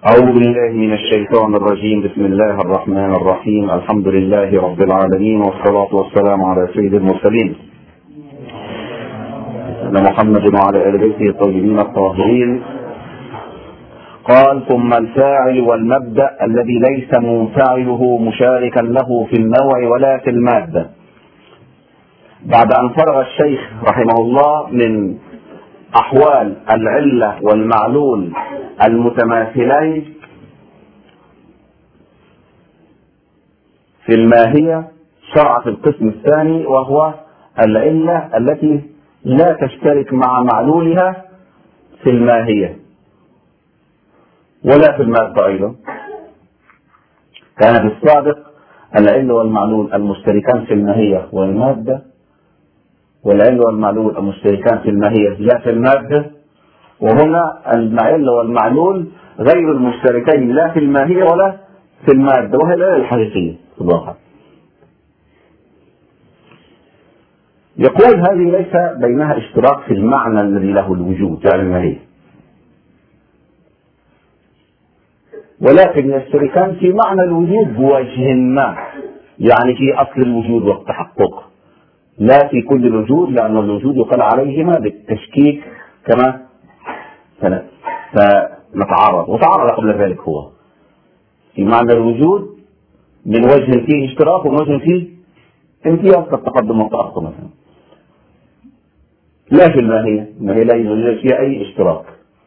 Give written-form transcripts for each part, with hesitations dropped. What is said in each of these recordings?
أعوذ بالله من الشيطان الرجيم. بسم الله الرحمن الرحيم. الحمد لله رب العالمين، والصلاة والسلام على سيد المرسلين محمد وعلى آل بيته الطيبين الطاهرين. قال: ثم الفاعل والمبدأ الذي ليس منفعله مشاركا له في النوع ولا في المادة. بعد أن فرغ الشيخ رحمه الله من أحوال العلة والمعلول المتماثلين في الماهية، شرع في القسم الثاني، وهو العلة التي لا تشترك مع معلولها في الماهية ولا في المادة أيضا. كان في السابق العلة والمعلول المشتركان في الماهية والمادة، والعلة والمعلول المشتركان في الماهية لا في المادة، وهنا العلة والمعلول غير المشتركين لا في الماهية ولا في المادة، وهي العلة الحقيقية في الواقع. يقول: هذه ليس بينها اشتراك في المعنى الذي له الوجود يعني الماهية، ولكن يشتركان في معنى الوجود بوجه ما، يعني في أصل الوجود والتحقق، لا في كل الوجود، لأن الوجود يقال عليهما بالتشكيك كما فنتعرض وتعرض قبل ذلك. هو في معنى الوجود من وجه فيه اشتراك ووجه فيه امتياز كالتقدم والتأخر مثلا، لا في الماهية لا يوجد فيها أي اشتراك.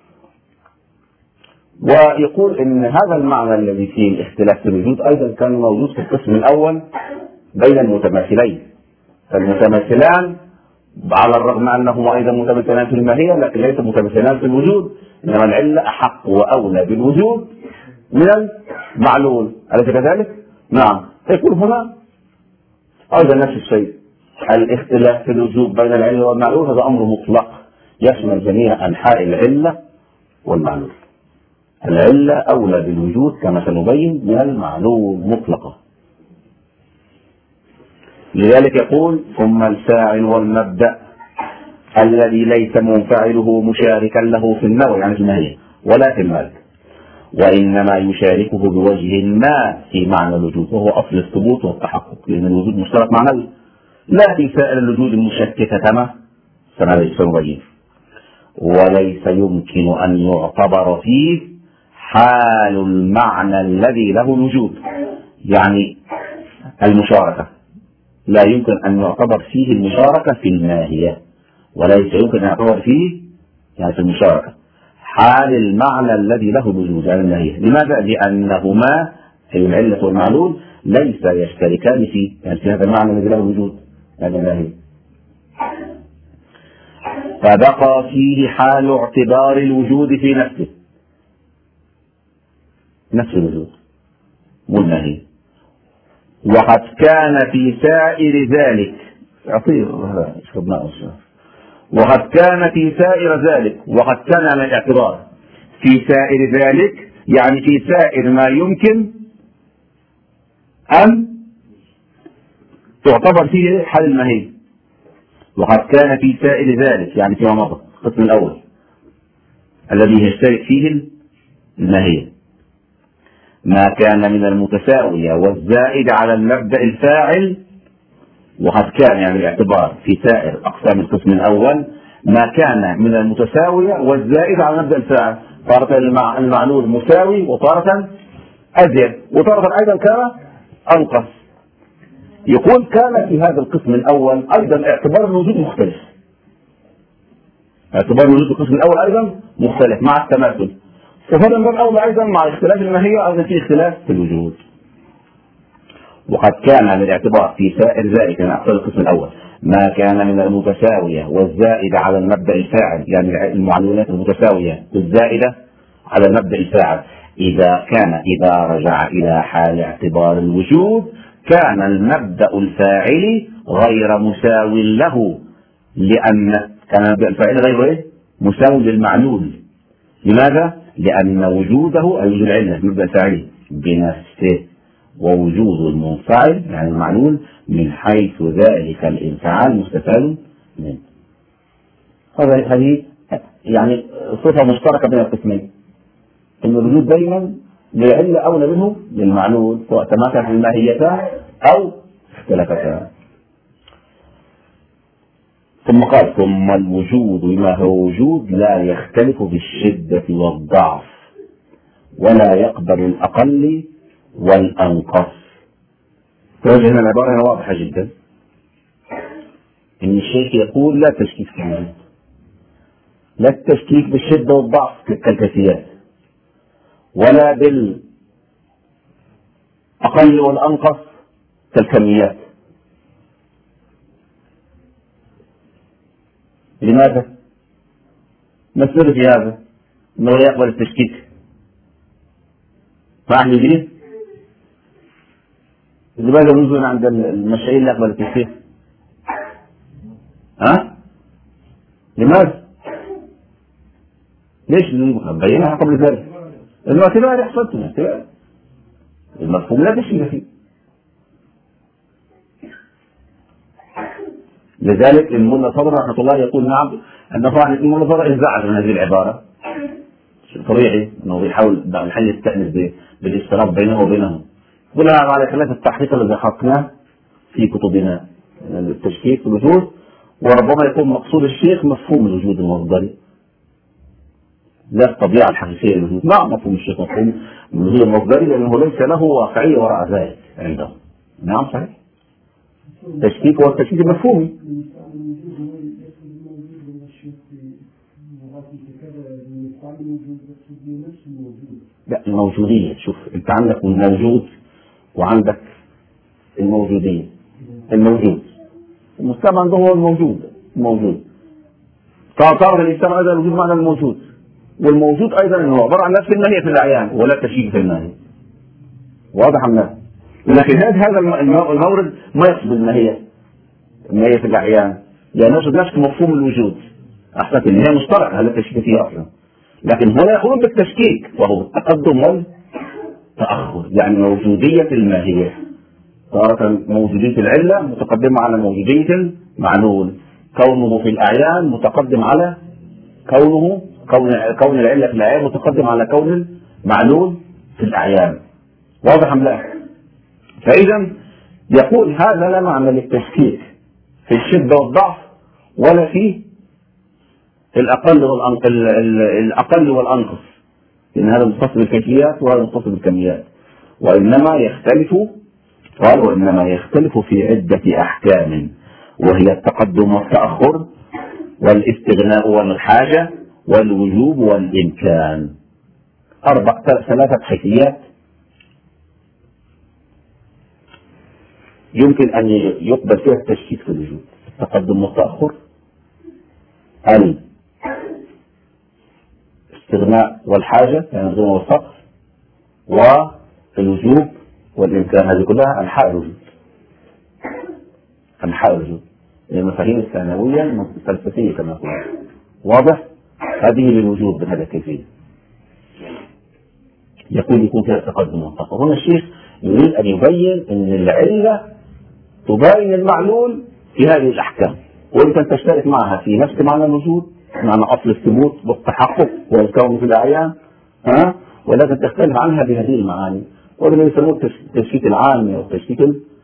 ويقول إن هذا المعنى الذي فيه الاختلاف في الوجود أيضا كان موجود في القسم الأول بين المتماثلين، فالمتماثلان على الرغم أنهما أيضا متماثلان في الماهية لكن ليس متماثلان في الوجود، إنما العلة أحق وأولى بالوجود من المعلول، أليس كذلك؟ نعم. يقول هنا أيضا نفس الشيء، الاختلاف في الوجود بين العلة والمعلول هذا أمر مطلق يشمل جميع أنحاء العلة والمعلول. العلة أولى بالوجود كما سنبين من المعلول مطلقة. لذلك يقول: ثم الفاعل والمبدأ الذي ليس منفعله مشاركا له في النوع يعني في الماهية ولا في المادة، وإنما يشاركه بوجه ما في معنى الوجود، وهو أصل الثبوت والتحقق، لأن الوجود مشترك معنوي لا في سائر الوجود المشككة كما سنبين. وليس يمكن أن يعتبر فيه حال المعنى الذي له الوجود، يعني المشاركة لا يمكن أن يعتبر فيه المشاركة في الماهية، وليس يمكن أن يعتبر فيه يعني في المشاركة حال المعنى الذي له الوجود يعني الماهية. لماذا؟ لأنهما في العلة والمعلول ليس يشتركان فيه يعني في هذا المعنى الذي له الوجود يعني الماهية، فبقى فيه حال اعتبار الوجود في نفسه، نفس الوجود مو الماهية. وقد كان في سائر ذلك وقد كان في سائر ذلك وقد كان على الاعتبار في سائر ذلك يعني في سائر ما يمكن أن تعتبر فيه حال الماهية. وقد كان في سائر ذلك يعني فيما مضى القسم الأول الذي يشترك فيه الماهية ما كان من المتساوية والزائد على المبدأ الفاعل. وقد كان يعني الاعتبار في سائر أقسام القسم الأول ما كان من المتساوية والزائد على المبدأ الفاعل، تارة المعلول مساوي وتارة أزيد وتارة أيضا كان أنقص. يقول: كان في هذا القسم الأول أيضا اعتبار الوجود مختلف، اعتبار الوجود في القسم الأول أيضا مختلف مع التماثل، فهذا من باب أولى أيضا مع اختلاف الماهية أيضا في اختلاف في الوجود. وقد كان على الاعتبار في سائر ذلك من أقسام القسم الأول ما كان من المتساوية والزائد على المبدأ الفاعل يعني المعلولات المتساوية الزائدة على المبدأ الفاعل إذا رجع إلى حال اعتبار الوجود كان المبدأ الفاعل غير مساو له، لأن كان المبدأ الفاعل غير مساو للمعلول. لماذا؟ لأن وجوده أي وجود العلة المبدأ الفاعل بنفسه، ووجود المنفعل يعني المعلول من حيث ذلك الانفعال مستفاد منه. هذه يعني صفة مشتركة بين القسمين. ان الوجود دايما للعله اولى منه للمعلول، سواء تماثلت الماهيتان او اختلفتا. ثم قال: ثم الوجود بما هو وجود لا يختلف بالشدة والضعف ولا يقبل الأقل والأنقص. توجه هنا العبارة هنا واضحة جدا، إن الشيخ يقول لا تشكيك في الوجود، لا التشكيك بالشدة والضعف كالكيفيات، ولا بالأقل والأنقص كالكميات. لماذا؟ مسألة في هذا أنه لا يقبل التشكيك. ما أهل الدين؟ لماذا نزل عند المشايين لا يقبل التشكيك؟ ها؟ لماذا؟ ليش بينها قبل ذلك؟ الاعتبار يحصل الاعتبار المفهوم لا تشكيك فيه. لذلك المولى صدر رحمه الله يقول نعم ان طبعا المولى صدر انزعج من هذه العباره، طبيعي انه بيحاول الحل يستانس بالاستراب بينه وبينهم. بناء على خلاف التحقيق الذي ذكرناه في كتبنا التشكيك في الوجود، وربما يكون مقصود الشيخ مفهوم الوجود المصدري لا الطبيعه الحقيقيه للوجود. نعم مفهوم الشيخ مفهوم الوجود المصدري لانه ليس له واقعيه وراء ذلك عنده. نعم صحيح. التشكيك هو التشكيك المفهومي. لا الموجودية، شوف انت عندك الموجود وعندك الموجودية. الموجود المستمع عنده هو الموجود تعرف الإنسان أيضا الوجود معنى الموجود، والموجود أيضا هو عبارة عن نفس الماهية في الأعيان ولا تشكيك في الماهية. واضح أم لا؟ لكن هذا المورد ما يقصد الماهية في الأعيان، يعني يقصد نفس مفهوم الوجود. أحسنت، إن هي مشتركة هذا التشكيك فيها أصلا، لكن هنا يقولون بالتشكيك وهو التقدم والتأخر، يعني موجودية الماهية. تارة موجودية العلة متقدمة على موجودية المعلول، كونه في الأعيان متقدم على كون العلة في الأعيان متقدم على كون المعلول في الأعيان. واضح أم لا؟ فإذا يقول هذا لا معنى للتشكيك في الشدة والضعف ولا في الأقل والأنقص، لأن هذا متصل بالكيفيات وهذا متصل بالكميات. وإنما يختلف في عدة أحكام، وهي التقدم والتأخر والاستغناء والحاجة والوجوب والإمكان. ثلاثة حيثيات يمكن أن يقبل فيها التشكيك في الوجود: التقدم والتأخر، الاستغناء والحاجة يعني الغنى والفقر، والوجوب والإمكان. هذه كلها أنحاء الوجود، المفاهيم الثانوية الفلسفية كما قلنا. واضح؟ هذه للوجود بهذا الكيفية. يكون فيها التقدم والتأخر. هنا الشيخ يريد أن يبين أن العلة تباين المعلول في هذه الأحكام، ويمكن تشترك معها في نفس معنى الوجود، معنى أصل الثبوت والتحقق والكون في الأعيان، ولكن تختلف عنها بهذه المعاني، وهذا يسموه التشكيك العامي أو التشكيك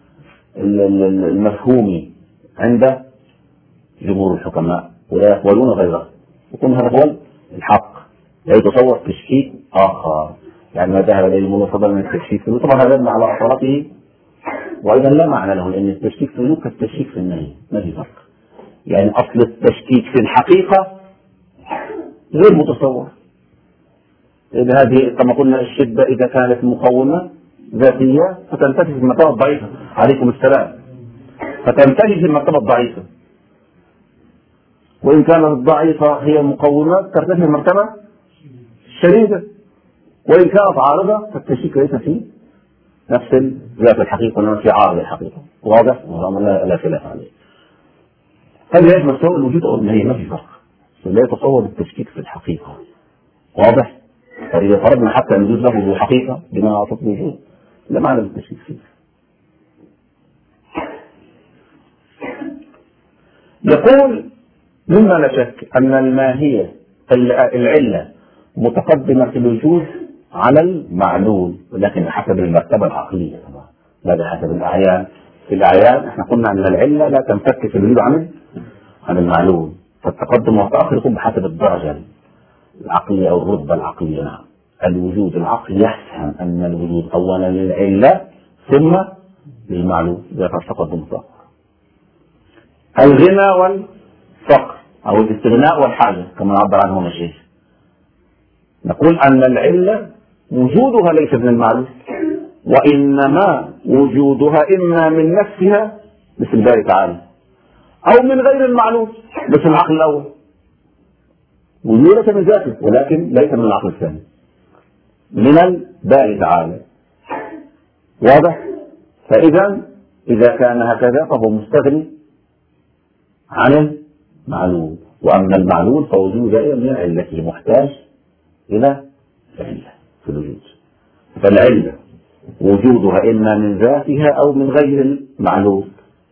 المفهومي عند جمهور الحكماء، ولا يقبلون غيره. يكون هذا هو الحق، لا يتصور تشكيك آخر. يعني ما ذهب إليه المنصب من التشكيك طبعا هذا على أصالته، وأيضا لا معنى له، لأن التشكيك في النور كالتشكيك في النهي، ما في فرق. يعني أصل التشكيك في الحقيقة غير متصور. إذا هذه كما قلنا الشدة إذا كانت مقومة ذاتية فتنتهي في المرتبة الضعيفة. عليكم السلام. فتنتهي في المرتبة الضعيفة، وإن كانت الضعيفة هي المقومات ترتفع في المرتبة الشديدة، وإن كانت عارضة فالتشكيك ليس فيه نفس ذات الحقيقة وإنما في عارض الحقيقة. واضح؟ لا خلاف عليه. هذا يشمل سواء الوجود أو النهي، ما في فرق. لا يتصور التشكيك في الحقيقة. واضح؟ فإذا فرضنا حتى الوجود له حقيقة بما أعطت الوجود لا معنى للتشكيك فيه. يقول مما لا شك أن الماهية العلة متقدمة في الوجود على المعلول، ولكن حسب المرتبة العقلية طبعا، لا بحسب الأعيان. في الأعيان احنا قلنا أن العلة لا تنفك في الوجود عن المعلول، فالتقدم والتأخر يكون بحسب الدرجة العقلية أو الرتبة العقلية. نعم، الوجود العقلي يفهم أن الوجود أولا للعلة ثم للمعلول، ذات التقدم والتأخر. الغنى والفقر أو الاستغناء والحاجة كما عبر عنه الشيخ، نقول أن العلة وجودها ليس من المعلول، وإنما وجودها إما من نفسها مثل الله تعالى، أو من غير المعلول مثل العقل الأول. وجودها من ذاته ولكن ليس من العقل الثاني، من الباري تعالى. واضح؟ إذا كان هكذا فهو مستغني عن المعلول، وأما المعلول فوجود من علته محتاج إلى علة في الوجود. فالعلة وجودها إما من ذاتها أو من غير المعلول،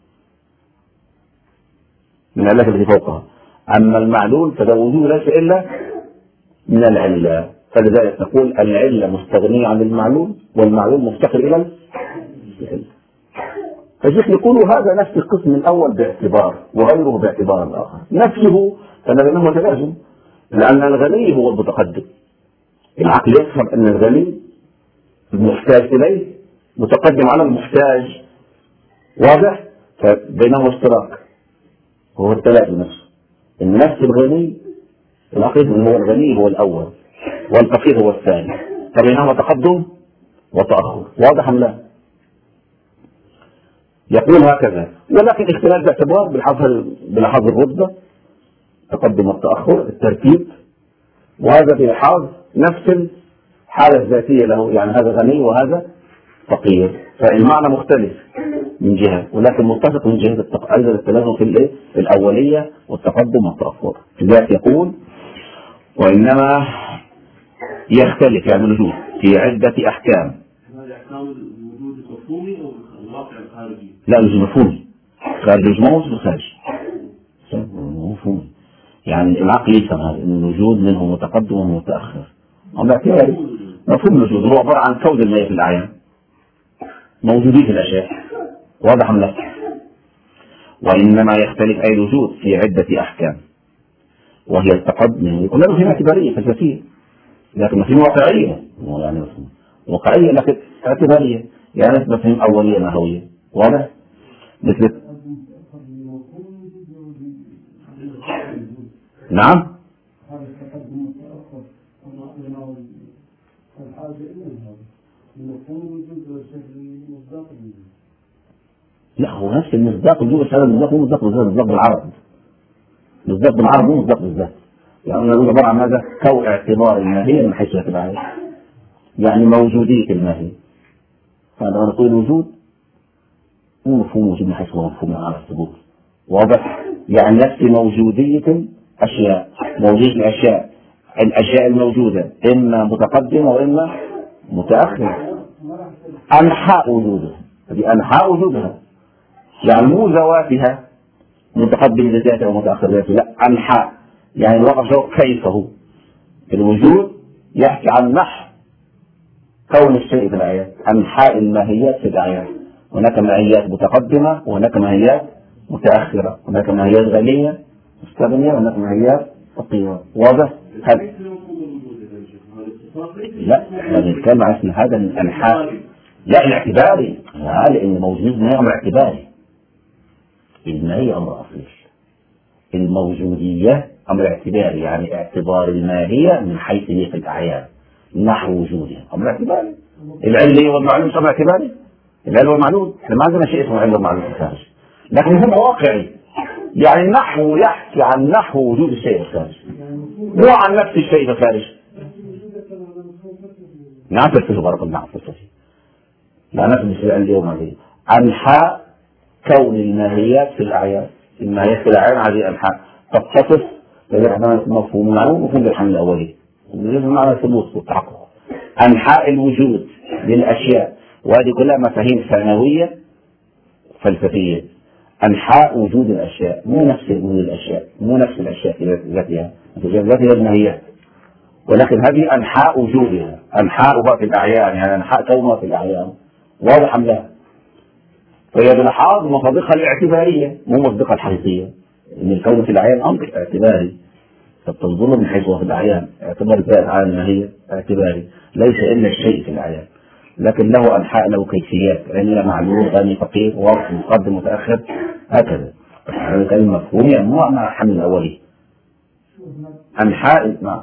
من العلة التي فوقها. أما المعلول فده وجود ليس إلا من العلة، فلذلك نقول العلة مستغنية عن المعلول والمعلول مفتقر إلى العلة. فالشيخ يقول هذا نفس القسم الأول باعتبار وغيره باعتبار الآخر. نفسه فبينهما تلازم، لأن الغني هو المتقدم. العقل يفهم أن الغني المحتاج إليه متقدم على المحتاج. واضح؟ فبينهما اشتراك هو التلازم نفسه. إن نفس الغني العقل هو الغني هو الأول والفقير هو الثاني، فبينهما تقدم وتأخر. واضح أم لا؟ يقول هكذا، ولكن اختلاف باعتبار بلحاظ الرتبة، تقدم والتأخر، الترتيب، وهذا بلحاظ نفس الحالة الذاتية له، يعني هذا غني وهذا فقير، فالمعنى مختلف من جهة ولكن متفق من جهة أيضا التلازم في الأولية والتقدم والتأخر. لذلك يقول وإنما يختلف يعني الوجود في عدة أحكام. هذا أحكام الوجود المفهومي أو الواقع الخارجي؟ لا، الوجود مفهومي، خارج ما هو خارج مفهومي. يعني العقل يفهم هذا ان الوجود منه متقدم ومتأخر. مفهوم الوجود هو عبارة عن كون المية في الأعيان، موجودين في الأشياء. واضح لك؟ وإنما يختلف أي الوجود في عدة أحكام، وهي التقدم. يقول له في اعتبارية فلسفية، لكن في واقعية، يعني واقعية لكن اعتبارية، يعني مفهوم أولية نهوية. واضح؟ مثل نعم. لا، هو نفس المصداق الوجود، بس هذا المصداق مو مصداق بالعرض، مصداق بالعرض مو مصداق بالذات. يعني نقول عبارة عن هذا كون اعتبار الماهية من حيث اعتبارها، يعني موجودية الماهية. هذا نقول الوجود مو مفهوم وجود من حيث هو مفهوم على الثبوت. واضح؟ يعني نفس موجودية أشياء، موجودية الأشياء الموجودة إما متقدمة وإما متأخرة. أنحاء وجودها، هذه أنحاء وجودها، يعني مو ذواتها متقدم لذاته ومتأخر لذاته، لا، أنحاء يعني الوضع كيفه. الوجود يحكي عن نحو كون الشيء في الآيات، أنحاء الماهيات في الآيات. هناك ماهيات متقدمة وهناك ماهيات متأخرة، هناك ماهيات غنية مستغنية وهناك ماهيات فقيرة. واضح؟ لا، احنا بنتكلم عن اسم هذا الأنحاء، لا الاعتباري، لأن موجود ما أمر اعتباري، الماهية أمر أصيل، الموجودية أمر اعتباري، يعني اعتبار الماهية من حيث هي في الأعيان نحو وجودها أمر اعتباري. العلة والمعلوم أمر اعتباري، العلة والمعلوم، احنا ما عندنا شيء اسمه علة والمعلوم في الخارج، لكن هو واقعي، يعني النحو يحكي عن نحو وجود الشيء في الخارج، مو عن نفس الشيء في الخارج. نعم فلسفة بارك الله فلسفة، لا نفس الشيء اليوم هذه أنحاء كون الماهيات في الأعيان، الماهيات في الأعيان هذه أنحاء تتصف مفهوم المعلوم ومفهوم الحمل الأولي، معنى الثبوت والتحقق. أنحاء الوجود للأشياء، وهذه كلها مفاهيم ثانوية فلسفية. أنحاء وجود الأشياء، مو نفس وجود الأشياء، مو نفس الأشياء في ذاتها، ذاتها الماهيات. ولكن هذه أنحاء وجودها، أنحاؤها في الأعيان، يعني أنحاء كونها في الأعيان، واضح أم لا؟ فهي بلحاظ مصادقها الاعتبارية مو مصادقها الحقيقية، إن الكون في الأعيان أمر اعتباري، فبتنظر من حيث هو في الأعيان، اعتبار الذات على ما هي اعتباري، ليس إلا الشيء في الأعيان، لكن له أنحاء، له كيفيات، علة، معلول، غني، فقير، واضح، مقدم، متأخر، هكذا. هذا الكلمة مفهومية مع حمل الأولي. أنحاء نعم.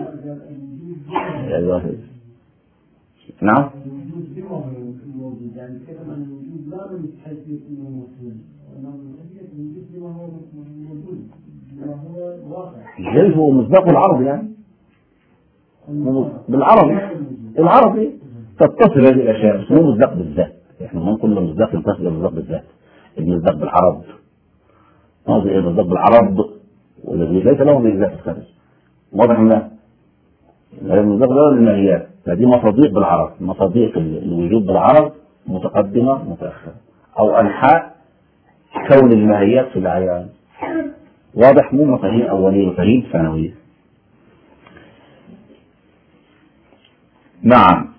نعم. الجلد هو مصداق العرب، يعني بالعربي تتصل هذه الاشياء، بس مو مصداق بالذات، احنا ما كل مصداق يتصل مصداق بالذات، المصداق بالعرب، هذا المصداق بالعرب والذي ليس له بالذات الخارج، واضح ولا لا؟ المصداق له الماهيات، فدي مصادق بالعرب، مصادق الوجود بالعرب متقدمه متاخره، او انحاء كون الماهيات في الاعيان، واضح؟ مو مفاهيم اوليه، مفاهيم ثانويه. نعم.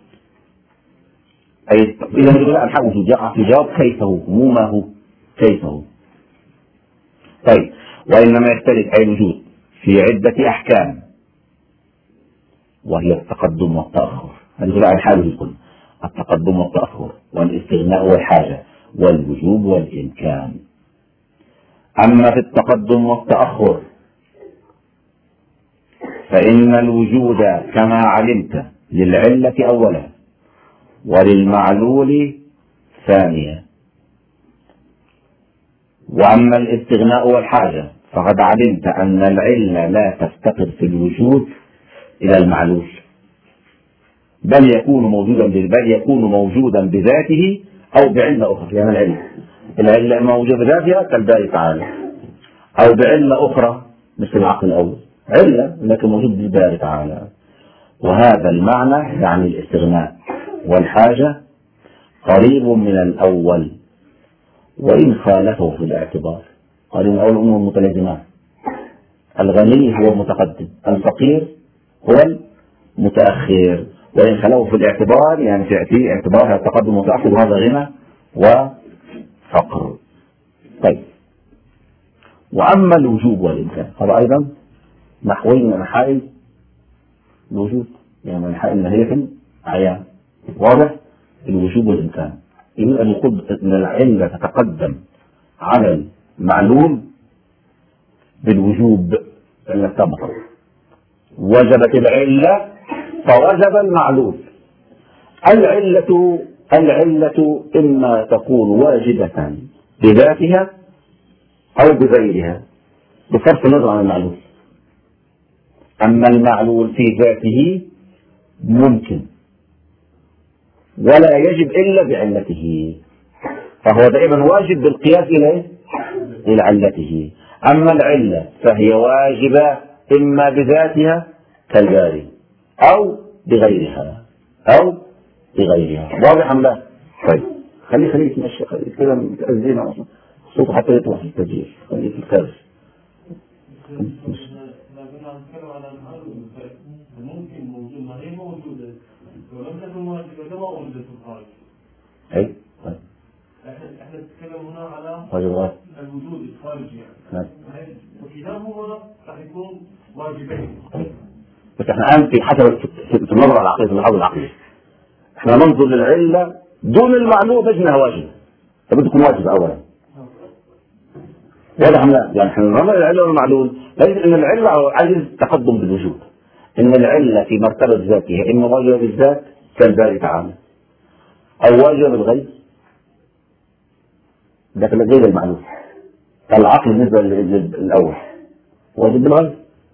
أي إذا نقول أنحاء وجود، جواب كيفه، مو ما هو، كيفه. طيب، وإنما يختلف أي الوجود في عدة أحكام، وهي التقدم والتأخر. هذه أنحاء الوجود كله، التقدم والتأخر، والاستغناء والحاجة، والوجوب والإمكان. أما في التقدم والتأخر فإن الوجود كما علمت للعلة أولا، وللمعلول ثانيا. وأما الاستغناء والحاجة فقد علمت أن العلة لا تفتقر في الوجود إلى المعلول، بل يكون موجودا بذاته أو بعلة أخرى. يعني العلة موجودة بذاتها كالباري تعالى، أو بعلة أخرى مثل العقل الأول، علة لكن موجود بالباري تعالى. وهذا المعنى يعني الاستغناء والحاجة قريب من الأول، وإن خالفه في الاعتبار. قريب من الأول أمور متلازمان، الغني هو المتقدم، الفقير هو المتأخر، وإن خالفه في الاعتبار يعني في اعتبار التقدم والتأخر، وهذا غنى وفقر. طيب، وأما الوجوب والإمكان هذا أيضا نحوين من أنحاء الوجود، يعني من أنحاء الماهية الأعيان، واضح؟ الوجوب والإمكان. يريد أن يقول أن العلة تتقدم على المعلول بالوجوب المستمر، وجبت العلة فوجب المعلول. العلة إما تكون واجبة بذاتها أو بغيرها بصرف النظر عن المعلول. أما المعلول في ذاته ممكن ولا يجب إلا بعلته، فهو دائما واجب بالقياس إلى علته. أما العلة فهي واجبة إما بذاتها كالباري أو بغيرها واضح أم لا؟ طيب، خليه يتمشى، خليه كده متأذينا أصلا صوته حتى يطلع في التسجيل، خليه في الكارث. ممكن موجود، ما هي موجودة ولم تكن واجبة كما وجدت في الخارج. أي طيب، احنا نتكلم هنا على واجبات الوجود الخارجي يعني. وكلاهما راح يكون واجبين. بس احنا الآن في حسب في النظرة العقلية، في اللحاظ العقلي احنا ننظر للعلة دون المعلوم بجنها واجبة، فبده يكون واجب أولا. واضح لا؟ يعني احنا ننظر للعلة والمعلوم، ليس ان العلة عجز تقدم بالوجود، ان العلة في مرتبة ذاتها اما واجبة بالذات كالباري تعالى، او واجبة بالغير، لكن غير المعلوم. العقل بالنسبة للأول واجب بالغير.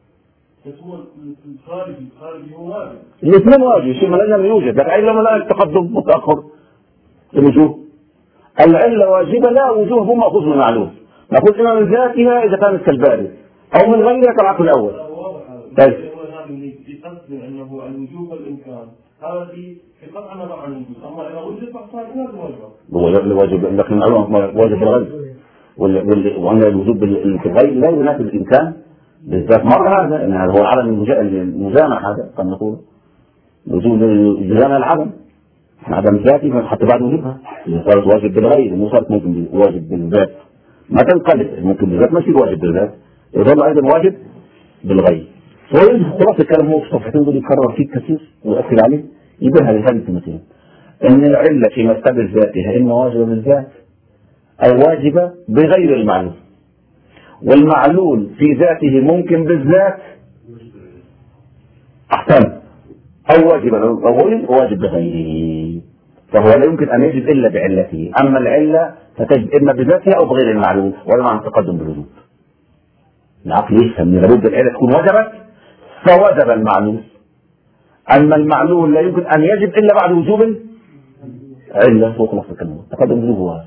الخارجي هو واجب. الاثنين واجب، شيء ما لازم يوجد، لكن لما لا التقدم متأخر الوجوه. العلة واجبة لا وجوه مأخوذ من المعلوم، نقول إما من ذاتها إذا كانت كالباري أو من غيرها كالعقل الأول. طيب. أنه الوجوب والإمكان هذا في قطع نظر عن الوجود، أما إذا وجد فقط لازم واجب. واجب لكن المعلوم واجب بالغير، وأن الوجوب في الغير لا يناسب الإمكان بالذات مر هذا ان هذا هو العدم المجامع، هذا قد نقول وجود الجزامة العدم عدم ذاتي حتى بعد وجودها. إذا صارت واجب بالغير مو صارت ممكن واجب بالذات ما تنقلب، ممكن بالذات ما يصير واجب بالذات، يظل أيضا واجب بالغير. خلاص الكلام هو في صفحتين دول يكرر فيه كثير ويؤكد عليه، يبين هذه الكلمتين أن العلة في مرتبة ذاتها إما واجبة بالذات أو واجبة بغير المعلول، والمعلول في ذاته ممكن بالذات أحسن أو واجب أو واجب بغيره، فهو لا يمكن أن يجب إلا بعلته. أما العلة فتجب إما بذاتها أو بغير المعلول، ولا معنى التقدم بالوجود. العقل يفهم أن لابد العلة تكون وجبت فوجب المعلول، أما المعلول لا يمكن أن يجب إلا بعد وجوب علة فوق نص الكلمة. التقدم بالوجود هو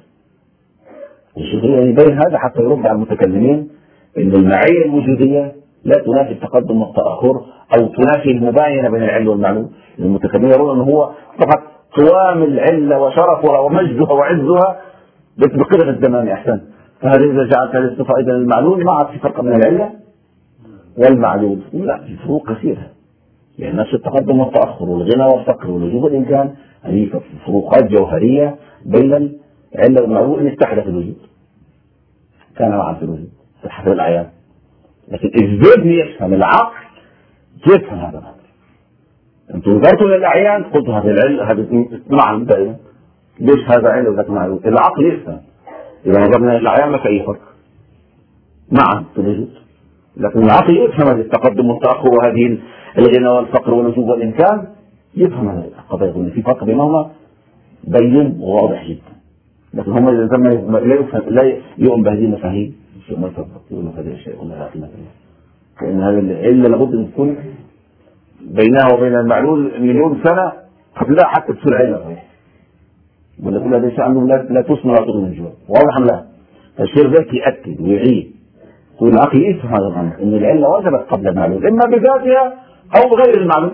يبين هذا حتى يرد على المتكلمين أن المعية الوجودية لا تنافي التقدم والتأخر أو تنافي المباينة بين العلة والمعلول. المتكلمين يرون أنه هو فقط قوام العلة وشرفها ومجدها وعزها بقدر الزمان أحسن. فهذا إذا جعلت هذه الصفة أيضا المعلول ما عاد في فرق بين العلة والمعلول، لا في فروق كثيرة، يعني نفس التقدم والتأخر والغنى والفقر والوجوب والإمكان هذه فروقات جوهرية بين العلة والمعلول إن اتحدت الوجود كان معا في الوجود في حسب الأعيان. لكن الذهن يفهم، العقل يفهم هذا الأمر. أنتم نظرتوا للأعيان قلتوا هذه العلة هذه معا دائما، ليش هذا علة وذاك معلول؟ العقل يفهم. إذا نظرنا للأعيان ما في أي فرق معا في الوجود، لكن العقل يفهم هذا التقدم والتأخر وهذه الغنى والفقر والوجوب والإمكان، يفهم هذه القضايا أن في فرق بينهما بين وواضح جدا. لكن هم لا يؤمن بهذه المفاهيم ما يفرق يقولوا هذا الشيء ولا لا قيمة له، لأن هذا العلة لابد أن تكون بينها وبين المعلول مليون سنة قبلها حتى تصير علة، ولا كل هذا الشيء عنده لا تسمى ولا تغني من جوا. واضح أم لا؟ فالشيء ذاك يأكد ويعيد والعقل يفهم هذا الأمر أن العلة وجبت قبل المعلول إما بذاتها أو بغير المعلول.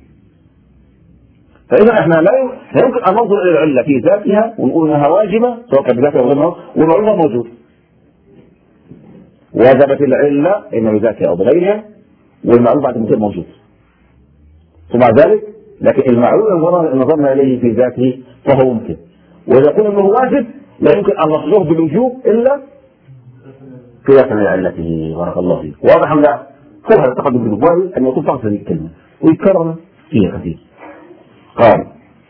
فإذا إحنا لا يمكن أن ننظر إلى العلة في ذاتها ونقول أنها واجبة سواء كانت بذاتها أو غيرها والمعلول موجود. وجبت العلة إما بذاتها أو بغيرها والمعلول بعد غير موجود. ثم ذلك لكن المعلول إن نظرنا إليه في ذاته فهو ممكن، وإذا قلنا أنه واجب لا يمكن أن نصله بالوجوب إلا قياسا لعلته. بارك الله فيك. واضح أم لا؟ كل هذا التقدم بالوجوب أن يكون فقط هذه الكلمة ويتكرر فيها كثير. قال: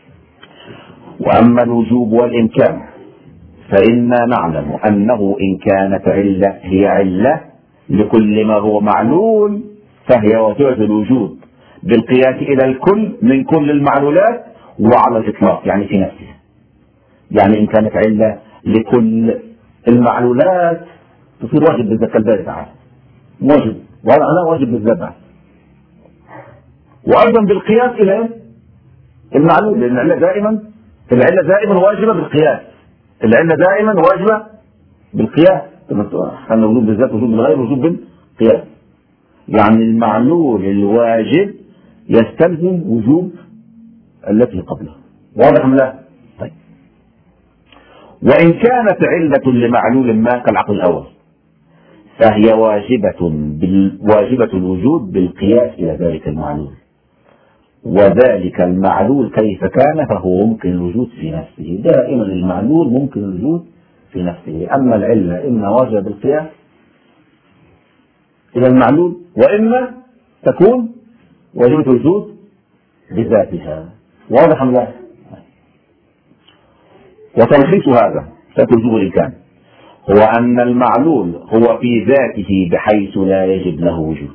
وأما الوجوب والإمكان فإنا نعلم أنه إن كانت علة هي علة لكل ما هو معلول فهي وتعد الوجود بالقياس إلى الكل من كل المعلولات وعلى الإطلاق، يعني في نفسها. يعني إن كانت علة لكل المعلولات تصير واجب بالذات الباري تعالى واجب، وأنا واجب بالذات، وأيضا بالقياس إلى المعلول، لأن العلة دائما واجبة بالقياس. العلة دائما واجبة بالقياس، خلنا وجوب بالذات وجوب بالغير وجوب بالقياس. يعني المعلول الواجب يستلزم وجوب التي قبله. واضح أم لا؟ طيب. وإن كانت علة لمعلول ما كالعقل الأول فهي واجبة الوجود بالقياس إلى ذلك المعلول، وذلك المعلول كيف كان فهو ممكن الوجود في نفسه. دائما المعلول ممكن الوجود في نفسه. أما العلة إما واجبة بالقياس إلى المعلول وإما تكون واجبة الوجود بذاتها. واضح أم لا؟ وتلخيص هذا وجوب الإمكان هو أن المعلول هو في ذاته بحيث لا يجب له وجود.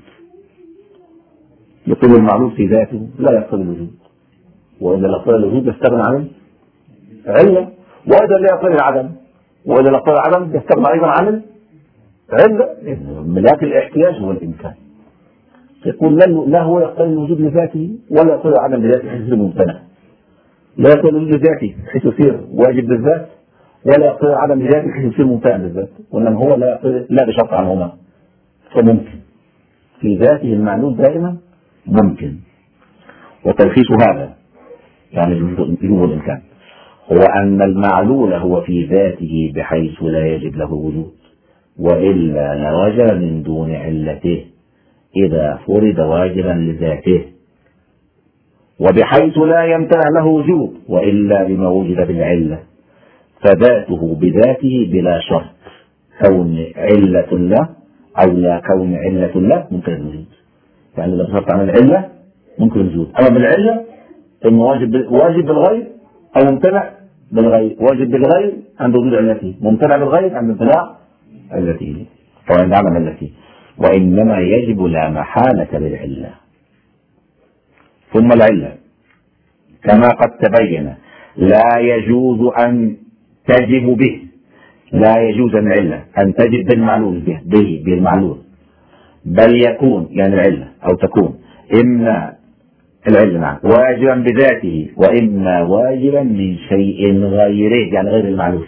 يقول المعلول في ذاته لا يقتضي الوجود، وإذا لا يقتضي الوجود يستغنى عن العلة، وإذا لا يقتضي العدم، وإذا لا يقتضي العدم يستغنى أيضا عن العلة. ملاك الاحتياج هو الإمكان. يقول لا هو يقتضي الوجود لذاته ولا يقتضي العدم بذاته حيث يصير ممتنع. لا يقتضي الوجود لذاته حيث يصير واجب بالذات، ولا يقتضي العدم بذاته حيث يصير ممتنع بالذات، وإنما هو لا بشرط عنهما، فممكن في ذاته المعلول دائما ممكن. وتلخيص هذا يعني الوجوب والإمكان هو أن المعلول هو في ذاته بحيث لا يجب له وجود، وإلا لوجد من دون علته إذا فرض واجبا لذاته، وبحيث لا يمتنع له وجوب وإلا بما وجد بالعلة، فذاته بذاته بلا شرط، كون علة له أو لا كون علة له ممكن الوجود. يعني لو بصرت عن العلة ممكن الوجود، أما بالعلة إنه واجب بالغير أو ممتنع بالغير، واجب بالغير عند وجود علته، ممتنع بالغير عند امتناع علته أو عند عدم علته، وإنما يجب لا محالة بالعلة. ثم العلة كما قد تبين لا يجوز أن تجب به، لا يجوز العلة أن تجب بالمعلول به بالمعلول، بل يكون يعني العلة أو تكون إما العلة نعم واجبا بذاته وإما واجبا من شيء غيره يعني غير المعلول.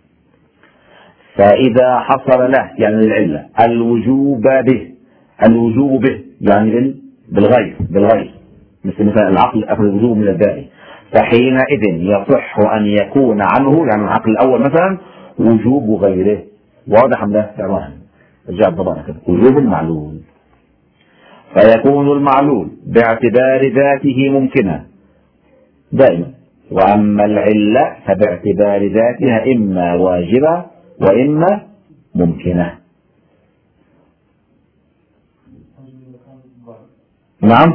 فإذا حصل له يعني العلة الوجوب به يعني بالغير مثل العقل أخذ الوجوب من الداعي، فحينئذ يصح أن يكون عنه يعني العقل الأول مثلا وجوب غيره. واضح أم لا؟ رجع الضبانة كده وجوب المعلول، فيكون المعلول باعتبار ذاته ممكنا دائما، وأما العلة فباعتبار ذاتها إما واجبة وإما ممكنة. نعم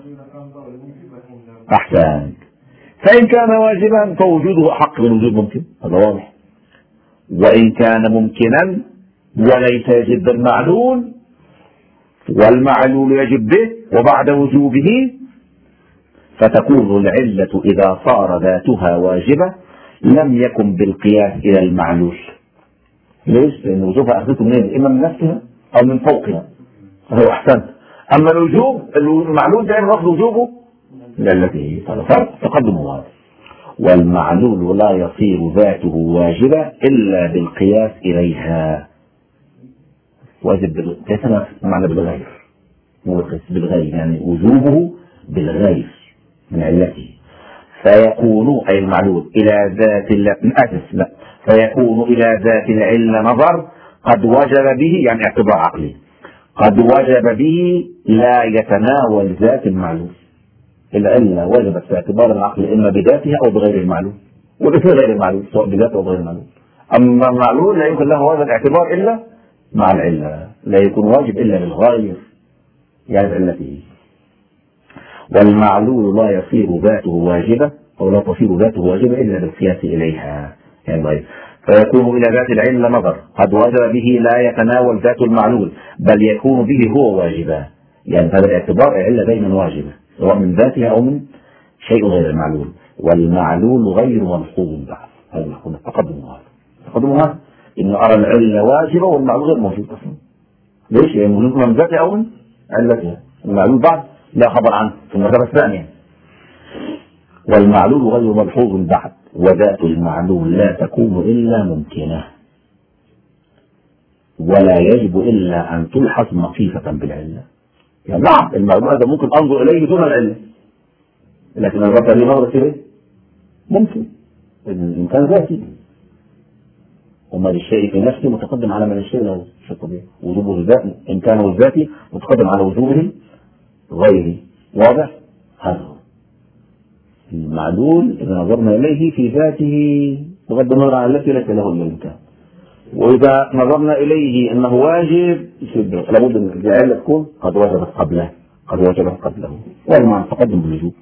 أحسن. فإن كان واجبا فوجوده أحق من وجود ممكن، هذا واضح. وإن كان ممكنا وليس يجب المعلول والمعلول يجب به وبعد وجوبه، فتكون العلة إذا صار ذاتها واجبة لم يكن بالقياس إلى المعلول. ليش؟ لأن وجوبها أخذته منين؟ إما من نفسها أو من فوقها، فهو أحسن. أما الوجوب المعلول دائما رفض وجوبه للتي فرق تقدم واضح. والمعلول لا يصير ذاته واجبة إلا بالقياس إليها. واجب كيف معنى بالغير؟ هو بالغير يعني وجوبه بالغير من علته، فيكون أي المعلول إلى ذات فيكون إلى ذات العلة نظر قد وجب به يعني اعتبار عقلي قد وجب به لا يتناول ذات المعلول. العلة وجبت في اعتبار العقل إما بذاتها أو بغير المعلول، وبغير غير المعلول سواء بذاته أو بغير المعلول. أما المعلول لا يمكن له هذا الاعتبار إلا مع العلة، لا يكون واجب إلا للغاية يعني علته. والمعلول لا يصير ذاته واجبة أو لا تصير ذاته واجبة إلا بالقياس إليها يعني غير. فيكون إلى ذات العلة نظر قد وجب به لا يتناول ذات المعلول بل يكون به هو واجبا، يعني هذا الاعتبار العلة دائما واجبة سواء من ذاتها أو من شيء غير المعلول. والمعلول غير ملحوظ بعد، هذا يكون تقدم هذا إنه أرى العلة واجبة والمعلول غير موجود أصلا. ليش؟ يعني موجود من ذاتها أو من علتها، المعلول بعد لا خبر عنه في المرتبة الثانية. والمعلول غير ملحوظ بعد، وذات المعلول لا تكون إلا ممكنة، ولا يجب إلا أن تلحظ مخيفة بالعلة. يعني نعم المعلول هذا ممكن أنظر إليه دون العلة، لكن الرد لي نظرة إليه ممكن الإنسان ذاتي، وما للشيء في نفسه متقدم على ما للشيء له شيء طبيعي. وجوبه الذاتي إن كان هو الذاتي متقدم على وجوبه غيره. واضح؟ هذا المعلول إذا نظرنا إليه في ذاته بغض النظر عن التي ليس له الإمكان، وإذا نظرنا إليه أنه واجب لابد أن العلة تكون قد وجبت قبله والمعنى تقدم بالوجوب.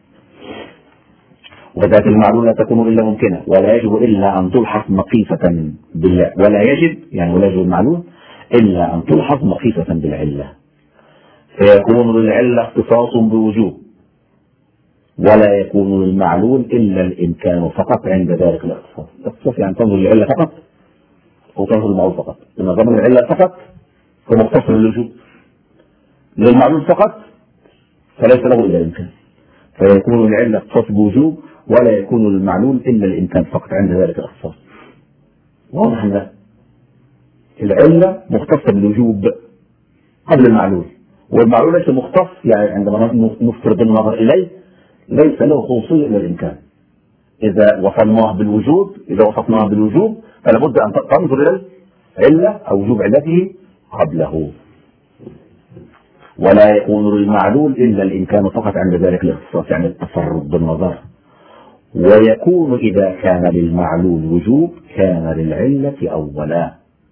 وذات المعلول لا تكون إلا ممكنة ولا يجب إلا أن تلحظ مخيفة بالله، ولا يجب المعلول إلا أن تلحظ مخيفة بالعلة، فيكون للعلة اختصاص بوجوب ولا يكون للمعلول إلا الإمكان فقط عند ذلك الاختصاص يعني تنظر للعلة فقط وتنظر للمعلول فقط. إن ضمن العلة فقط فمختصر للوجوب، للمعلول فقط فليس له إلا الإمكان، فيكون العلة اختصاص بوجوب ولا يكون المعلول إلا الإمكان فقط عند ذلك الاختصاص. واضح ده؟ العلة مختصة بالوجوب قبل المعلول، والمعلول ليس مختص يعني عندما نفرض النظر إليه ليس له خصوصية إلا الإمكان. إذا وصفناه بالوجوب فلا بد أن تنظر إلى العلة أو وجوب علته قبله. ولا يكون للمعلول إلا الإمكان فقط عند ذلك الاختصاص، يعني التفرد بالنظر. ويكون إذا كان للمعلول وجوب كان للعلة أولا.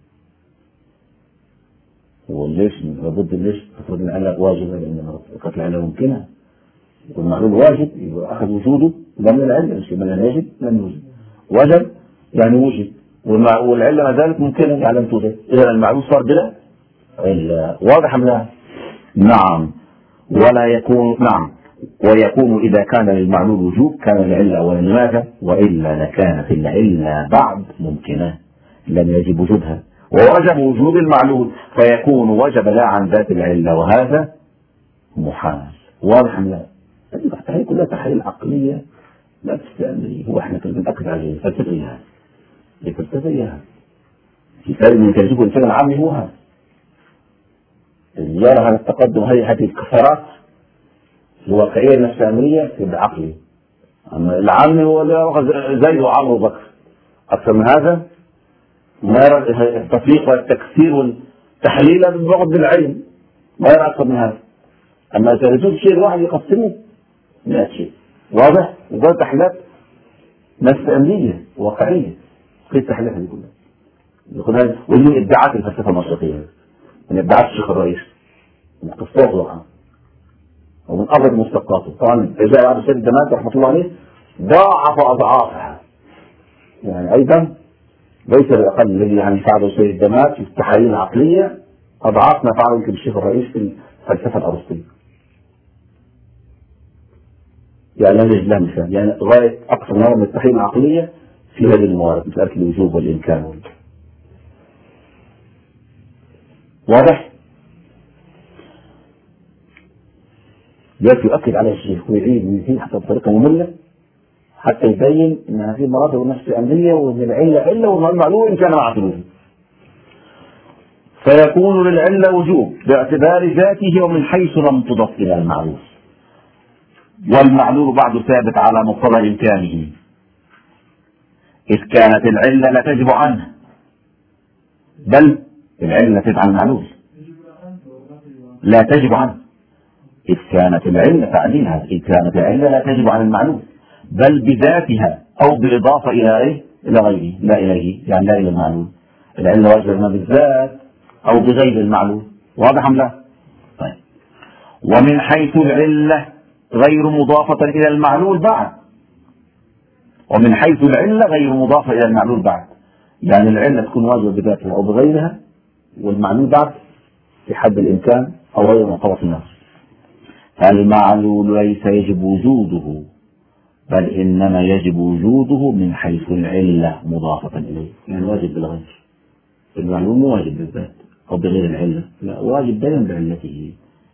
وليش لابد ليش تفرض العلة واجبة؟ لأن قتل العلة ممكنة، والمعلول واجب يبقى أخذ وجوده لم العلة، مش من يجب لم يوجد، وجب يعني وجد، والعلة ما زالت ممكنة يعني لم توجد، إذا المعلول صار بلا علة. واضح أم لا؟ نعم. ولا يكون نعم. ويكون إذا كان للمعلول وجوب كان العلة أولا. لماذا؟ وإلا لكانت العلة بعد ممكنة لم يجب وجودها، ووجب وجود المعلول فيكون وجب لا عن ذات العلة، وهذا محال. واضح أم لا؟ هذه كلها تحاليل عقلية لا تستأمري. هو احنا كنا بنأكد عليه فلسفيها لفلسفيها في فرق من تجربة الإنسان العامي. هو هذا يرى هذا التقدم، هذه الكفرات الواقعية النفسانية في العقل. أما العامي هو زيد وعمرو بكر، أكثر من هذا ما يرى التفريق والتكسير والتحليل بالبعد بالعلم، ما يرى أكثر من هذا. أما إذا وجود شيء واحد يقسمه 100 شيء. واضح؟ وده تحليلات نفسانية واقعية في التحليلات هذه كلها. يقول هذا ومن ادعاءات الفلسفة المشرقية، من ادعاءات الشيخ الرئيس مختصات واقعا ومن أفضل مستقاته. طبعا جاء بعد سيد الدمات رحمة الله عليه ضاعف أضعافها، يعني أيضا ليس بالأقل الذي يعني فعله سيد الدمات في التحاليل العقلية أضعاف ما فعله يمكن الشيخ الرئيس في الفلسفة الأرسطية. يعني نجد له مثال، يعني غاية أقصى نوع من التحاليل العقلية في هذه الموارد مثل الوجوب والإمكان. واضح؟ يؤكد على الشيخ ويعيد حتى بطريقة مملة حتى يبين ان هذه المراتب النفس الأمرية وان العلة علة والمعلول إن كان معقول. فيكون للعلة وجوب باعتبار ذاته ومن حيث لم تضف إلى المعلول، والمعلول بعد ثابت على مقتضى إمكانه، إذ كانت العلة لا تجب عنه، بل العلة تجب عن المعلول لا تجب عنه. إذ كانت العلة تعديلها، إذ كانت العلة لا تجب عن المعلول بل بذاتها أو بالإضافة إلى إيه؟ إلى غيره، لا إليه يعني لا إلى المعلول. العلة واجبة بالذات أو بغير المعلول. واضح أم لا؟ طيب. ومن حيث العلة غير مضافة إلى المعلول بعد، ومن حيث العلة غير مضافة إلى المعلول بعد، يعني العلة تكون واجبة بذاتها أو بغيرها، والمعلول بعد في حد الإمكان أو غير منطبق النفس. فالمعلول ليس يجب وجوده بل إنما يجب وجوده من حيث العلة مضافة إليه، يعني واجب بالغير. المعلوم مو واجب بالذات أو بغير العلة، لا واجب دائما بعلته.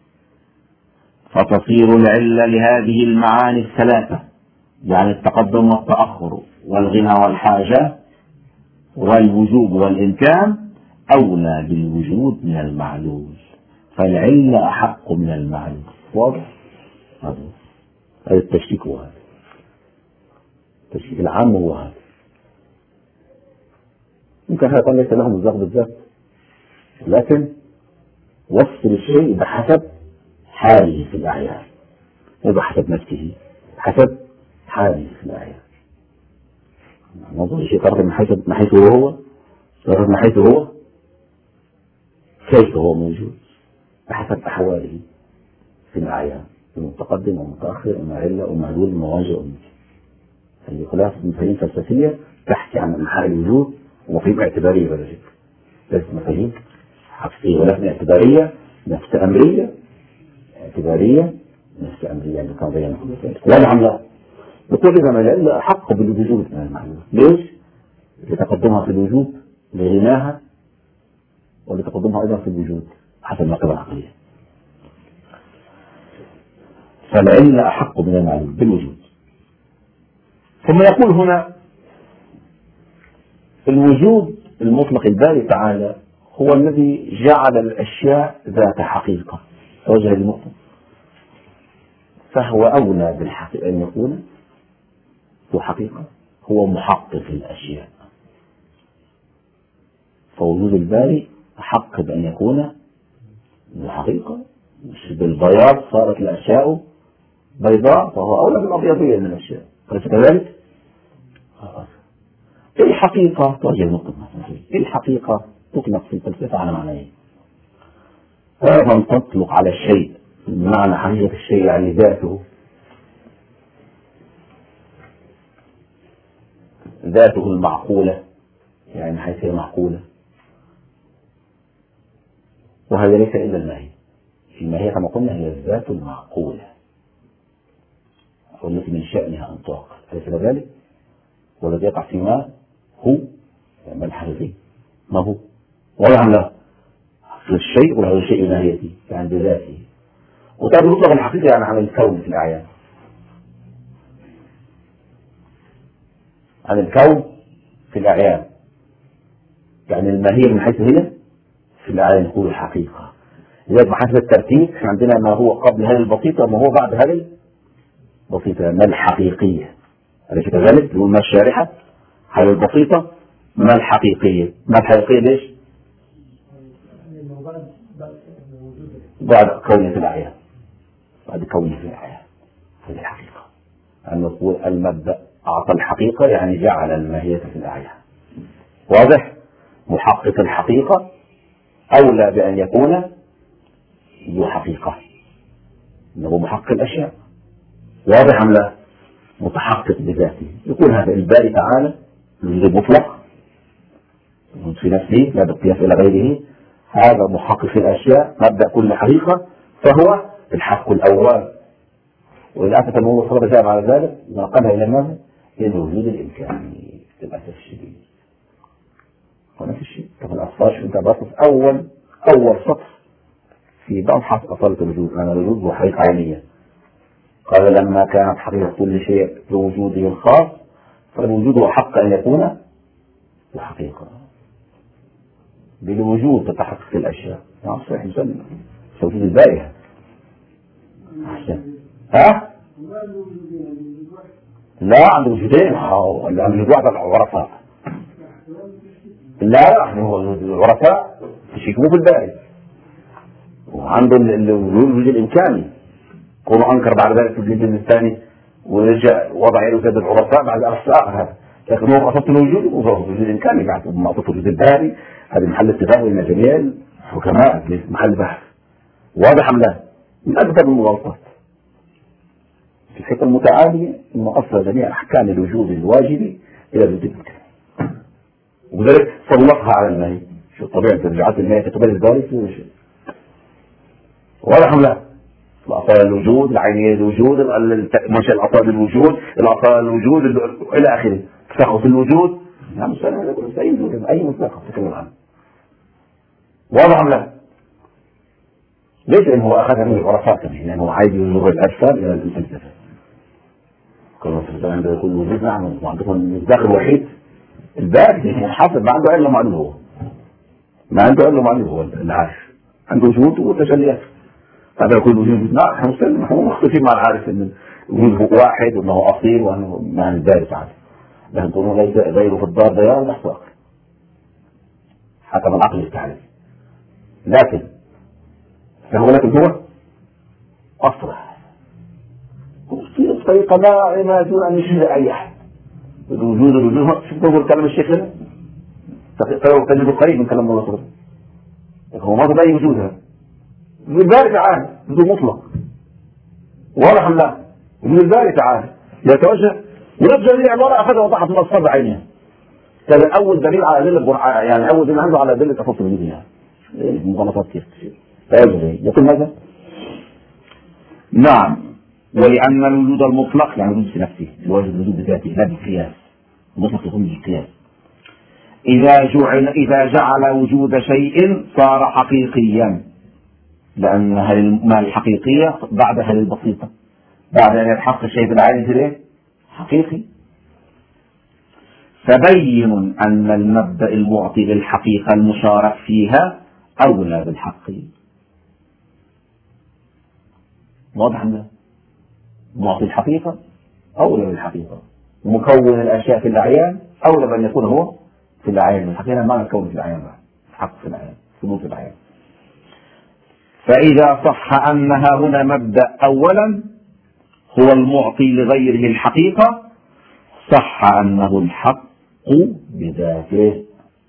فتصير العلة لهذه المعاني الثلاثة، يعني التقدم والتأخر والغنى والحاجة والوجوب والإمكان، أولى بالوجود من المعلول، فالعلة أحق من المعلول. واضح؟ هذا التشكيك، هو هذا التشكيك العام، هو هذا. يمكن هذا ليس له مصداق بالذات، لكن وصف الشيء بحسب حاله في الأعيان وبحسب نفسه، حسب حاله في الأعيان. موضوع الشيء تعرف من حيث هو، تعرف من حيث هو كيف هو موجود بحسب أحواله في الأعيان، المتقدم والمتأخر ومعلة ومعلول ومواجه وممكن. هذه كلها مفاهيم فلسفية تحكي عن أنحاء الوجود ومفاهيم اعتبارية ولا شيء. ليست مفاهيم حقيقية ولكن اعتبارية نفس أمرية، اعتبارية نفس أمرية اللي كان بينها. ولا عملا بكل إذا ما العلة أحق بالوجود من المعلومة. ليش؟ لتقدمها في الوجود لغناها، ولتقدمها أيضا في الوجود حسب المرتبة العقلية. فالعلة أحق من المعلوم بالوجود. ثم يقول هنا الوجود المطلق الباري تعالى هو الذي جعل الأشياء ذات حقيقة. توجه النقطة، فهو أولى بالحقيقة أن يكون ذو حقيقة، هو محقق الأشياء. فوجود الباري أحق بأن يكون ذو حقيقة مش بالبياض صارت الأشياء بيضاء فهو أولى بالأبيضية من الأشياء، أليس كذلك؟ الحقيقة توجه نقطة الحقيقة تطلق في الفلسفة على معنيين. أيضا تطلق على الشيء بمعنى حقيقة الشيء يعني ذاته المعقولة، يعني حيث هي معقولة، وهذا ليس إلا الماهية. الماهية كما قلنا هي الذات المعقولة والتي من شأنها أن تعقل، أليس كذلك؟ والذي يقع فيما هو يعني الحقيقي ما هو ولا لا في الشيء ولا الشيء ماهيته يعني بذاته. وتعرف نطلق الحقيقة يعني عن الكون في الأعيان، عن الكون في الأعيان، يعني الماهية من حيث هي في الأعيان يقول الحقيقة. إذا بحسب الترتيب عندنا ما هو قبل هذه البسيطة وما هو بعد هذه البسيطة. ما الحقيقية أليس كذلك؟ يقول ما الشارحة هذه البسيطة ما الحقيقية. ما الحقيقية ليش؟ بعد كونية الأعيان، بعد كونية الأعيان هذه الحقيقة. أن نقول المبدأ أعطى الحقيقة يعني جعل الماهية في الأعيان. واضح؟ محقق الحقيقة أولى بأن يكون ذو حقيقة، إنه محقق الأشياء. واضح أم لا؟ متحقق بذاته. يقول هذا الباري تعالى الوجود مطلق في نفسه لا بالقياس إلى غيره، هذا محقق الأشياء مبدأ كل حقيقة فهو الحق الأول. وللأسف الموضوع صلى الله عليه ذلك نقلها إلى ماذا؟ إلى الوجود الإمكاني للأسف الشديد. ونفس الشيء طب الأصفاش أنت بصف أول سطر في مبحث أصالة الوجود، أنا الوجود هو حقيقة عينية. قال لما كانت حقيقة كل شيء بوجوده الخاص فالوجود هو حق أن يكون الحقيقة. بالوجود تتحقق الأشياء. نعم صحيح مسلم وجود البارية. أحسن ها؟ لا عند وجودين، اللي عند وجود واحد العرفاء. لا هو العرفاء يشكموا في الباري، وعنده الوجود الإمكاني كونه أنكر بعد ذلك في الجزء الثاني ورجع وضع يده يد العرفاء بعد أحصاء هذا، لكن هو قصد الوجود وهو الوجود الإمكاني بعد ما قصد الوجود الباري. هذا محل اتفاق بين جميع الحكماء محل بحث. واضح أم لا؟ من أكبر المغالطات في الحكم المتعالية أنه أصل جميع أحكام الوجود الواجب إلى الوجود الإمكاني، وبذلك سلطها على الماهي. شو طبيعة ترجعات الماهي تقبل الباري في وجه. واضح أم لا؟ الأصال الوجود العينية الوجود منشأ الأصال الوجود الأصال الوجود إلى آخره. تفاقه في الوجود نعم سلام لكم سيد أي مطلقة تتكلم عنه. واضح أم لا؟ ليس إن هو أخذ من العرفاء كمان لأنه عايز يلغي الأجسام إلى الفلسفة. كل الفلسفة عنده يكون وجود نعم وعندكم المصداق الوحيد الباقي محافظ ما عنده إلا معلوم هو ما عنده إلا معلوم هو العارف عنده وجود وتجليات. هذا يكون وجود نعم احنا مسلم احنا مختلفين مع العارف ان الوجود واحد وانه اصيل وانه ما الباري تعالى، لكن تقولون ليس غيره في الدار ديار لا احتاق حتى من عقل التعريف، لكن فهو هو اصرح في الطريقه ما يجوز ان يشير اي احد الوجود شوف تقول كلام الشيخ هنا تجد قريب من كلام الله صدق هو ما بأي وجودها بالباري تعالى بدون مطلق. واضح ام لا؟ بالباري تعالى يتوجه ويبدأ لي عبارة أخذها وضعها من أصفاد عينها. كان أول دليل على أدلة يعني أول دليل عنده على أدلة تفصيل الوجودية مغالطات كيف يقول ماذا؟ نعم ولأن الوجود المطلق يعني وجود في نفسه الوجود بذاته لا بالقياس. المطلق يكون بالقياس. إذا جعل وجود شيء صار حقيقيا، لأن ما الحقيقية بعدها للبسيطة بعد أن يتحقق الشيء في العين يصير حقيقي. فبين أن المبدأ المعطي للحقيقة المشارك فيها أولى بالحق. واضح أنه معطي الحقيقة أولى بالحقيقة، مكون الأشياء في الأعيان أولى بأن يكون هو في الأعيان. الحقيقة ما نكون في الأعيان الحق في الأعيان ثبوت الأعيان. فإذا صح أنها هنا مبدأ أولا هو المعطي لغيره الحقيقة، صح أنه الحق بذاته،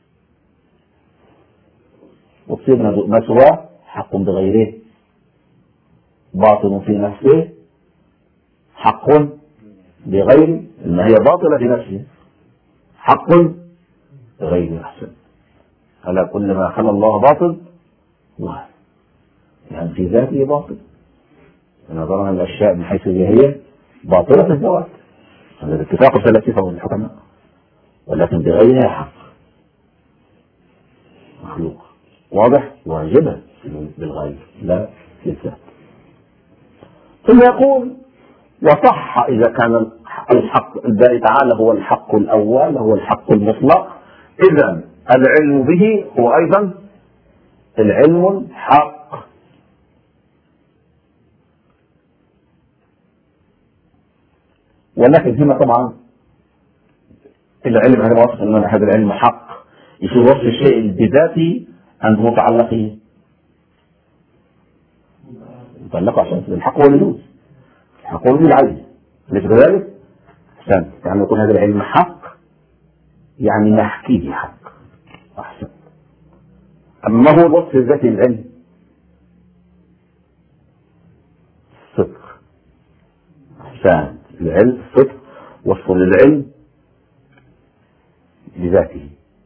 وتصير ما سواه حق بغيره، باطل في نفسه حق بغيره، ما هي باطلة في نفسه حق بغيره. أحسن، على كل ما خلى الله باطل واحد، يعني في ذاته باطل، نظرا الأشياء من حيث هي باطلة في الذوات، هذا الاتفاق الفلاسفة والحكماء، ولكن بغيرها حق مخلوق واضح واجبة بالغير لا للذات. ثم يقول وصح إذا كان الحق الباري تعالى هو الحق الأول هو الحق المطلق، إذن العلم به هو أيضا العلم الحق. ولكن هنا طبعا العلم هذا وصف أن هذا العلم حق، يصير وصف الشيء بذاته عند متعلقه، متعلق عشان الحق هو الوجود، الحق هو العين، ليس كذلك؟ أحسن، يعني يكون هذا العلم حق يعني نحكيه حق. أحسن، أما هو الوصف الذاتي للعلم صدق. أحسن، العلم صدق، وصف للعلم بذاته،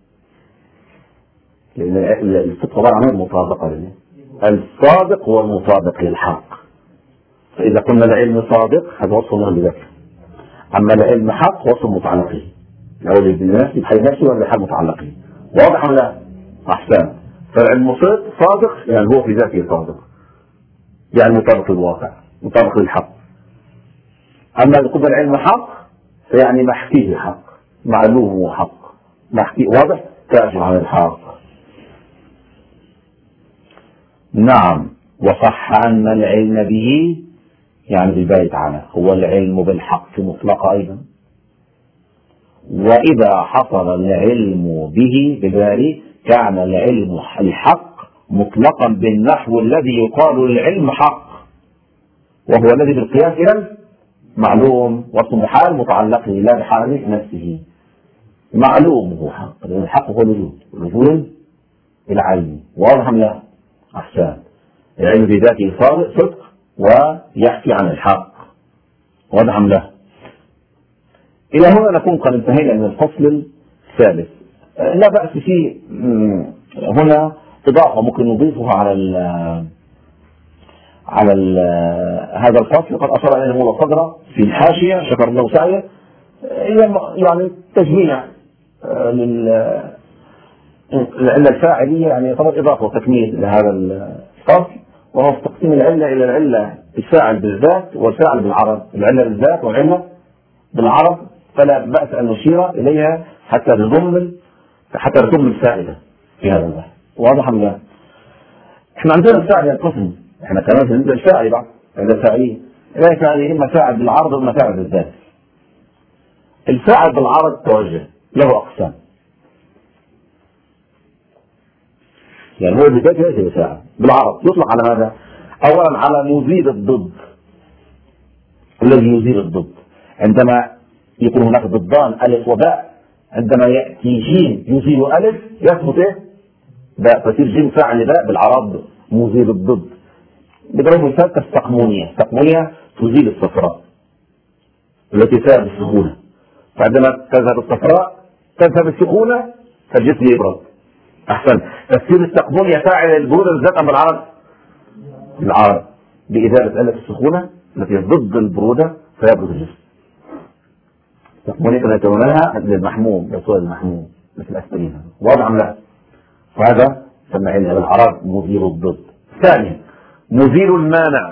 لأن الصدق عبارة عن المطابقة، الصادق هو المطابق للحق، فإذا قلنا العلم صادق هذا وصف الله بذاته، أما العلم حق وصف متعلقه، لو بالناس بحي نفسه ولا بحال متعلقه، واضح ولا لا؟ أحسن، فالعلم صادق يعني هو في ذاته صادق، يعني مطابق للواقع مطابق للحق. أما إذا قلنا العلم حق فيعني محكيه حق، معلومه حق، محكيه واضح كاشف عن الحق. نعم، وصح أن العلم به يعني بالباري تعالى هو العلم بالحق مطلقا أيضا، وإذا حصل العلم به بالباري كان العلم الحق مطلقا بالنحو الذي يقال العلم حق، وهو الذي بالقياس إلى معلوم وصف بحال متعلقه لا بحال نفسه، معلومه حق، لأن الحق هو الوجود، الوجود العلمي، واضح أم لا؟ أحسن، العلم بذاته صدق ويحكي عن الحق، واضح أم لا؟ إلى هنا نكون قد انتهينا من الفصل الثالث. لا بأس فيه هنا إضافة ممكن نضيفها على هذا الفصل، قد أشار إليه مولا صدرة في الحاشية شكر الله سعيه، يعني تجميع العلة الفاعلية، يعني يعتبر إضافة وتكميل لهذا الفصل، وهو تقسيم العلة إلى العلة الفاعل بالذات والفاعل بالعرض، العلة بالذات والعلة بالعرض، فلا بأس أن نشير إليها حتى تضمن الفائدة في هذا البحث، واضح أم لا؟ احنا عندنا الفاعل القسم، احنا كمان عندنا الفاعل بعض عند الفاعلين، لا فاعل إما فاعل بالعرض وإما فاعل بالذات. الفاعل بالعرض توجه له أقسام، يعني هو بالذات ليس بفاعل، بالعرض يطلق على ماذا؟ أولا على مزيد الضد، الذي يزيل الضد، عندما يكون هناك ضدان ألف وباء، عندما يأتي جيم يزيل ألف يثبت إيه؟ باء، تصير جيم فاعل باء بالعرض مزيل الضد. بضرب مثال كالسقمونية، السقمونية تزيل الصفراء التي تذهب السخونة، فعندما تذهب الصفراء تذهب السخونة فالجسم يبرد. أحسن، تفسير السقمونية فاعل البرودة بالذات أم بالعرض؟ بالعرض، بإزالة آلة السخونة التي ضد البرودة فيبرد الجسم. السقمونية كما يتونها للمحموم، بصورة المحموم مثل الأسبرين، واضح أم لا؟ وهذا سمعنا بالعرض مزيل الضد. ثانيا مزيل المانع،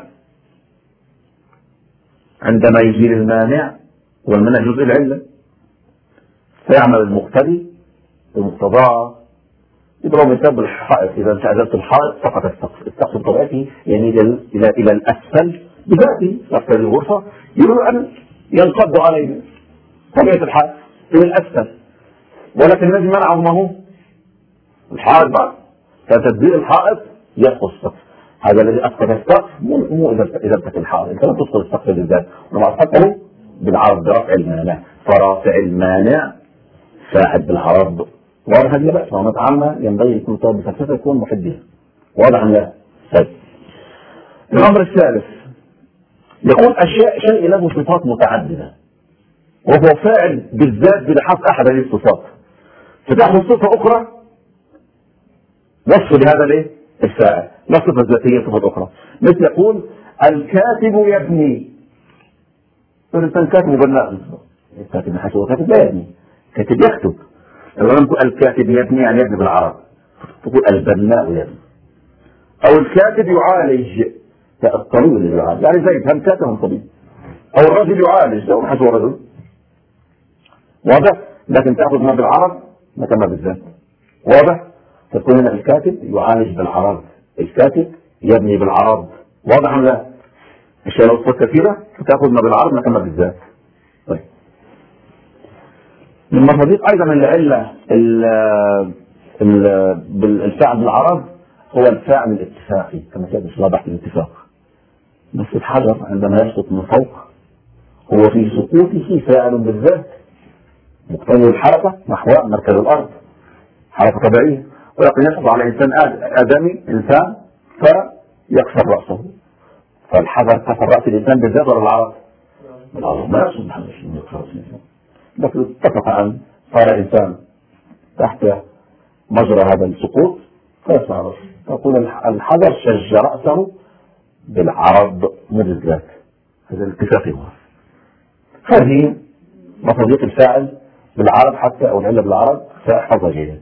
عندما يزيل المانع والمانع جزء العلة فيعمل المقتدي بمقتضاه. يضرب مثال بالحائط، إذا أنت أزلت الحائط سقط السقف، السقف بطبيعته يميل إلى الأسفل بذاته، أسفل الغرفة يريد أن ينقض عليه طبيعة الحائط إلى الأسفل، ولكن الذي منعه ما هو الحائط بعد، فتدبير الحائط يسقط السقف. هذا الذي أسقط السقف مو إذا ارتفع الحائط، أنت لم تسقط السقف بالذات، وما أسقطه بالعرض برفع المانع، فرافع المانع فاعل بالعرض. واضح هذه بأس، وما تعمى ينبغي يكون طالب بفلسفة يكون محدث. واضح أم لا؟ طيب. الأمر الثالث يقول شيء له صفات متعددة وهو فاعل بالذات بلحاظ أحد هذه الصفات، فتأخذ صفة أخرى وصف لهذا الايه؟ الفاعل، لا صفة ذاتية صفة أخرى. مثل يقول الكاتب يبني، الإنسان كاتب وبناء، الكاتب حيث هو كاتب لا يبني، كاتب يكتب. لما نقول الكاتب يبني يعني يبني بالعرب، تقول البناء يبني. أو الكاتب يعالج، الطبيب اللي يعالج، يعني زي هم كاتب هم طبيب. أو الرجل يعالج، لو حيث هو رجل. واضح؟ لكن تأخذ ما بالعرب ما كما بالذات. واضح؟ تكون هنا الكاتب يعالج بالعرب، الكاتب يبني بالعرب. واضح ولا لا؟ الشيء لو صفات كثيرة تأخذ ما بالعرب ما كما بالذات. طيب. من مصادق أيضا العلة بالفعل بالعرب هو الفاعل الاتفاقي، كما سيأتي في بحث الاتفاق. بس الحجر عندما يسقط من فوق هو في سقوطه فاعل بالذات مقتضي الحركة نحو مركز الأرض، حركة طبيعية. ولكن يسقط على إنسان آدمي إنسان فيكسر رأسه، فالحجر كسر رأس الإنسان بالذات ولا العرب؟ العرب ما يقصد الحجر يكسر رأس الإنسان، لكن اتفق أن صار إنسان تحت مجرى هذا السقوط فيكسر رأسه، تقول الحجر شج رأسه بالعرض مو بالذات. هذا الاتفاق هو. هذه مصادق الفاعل بالعرب حتى أو العلة بالعرب فاحفظها جيدا.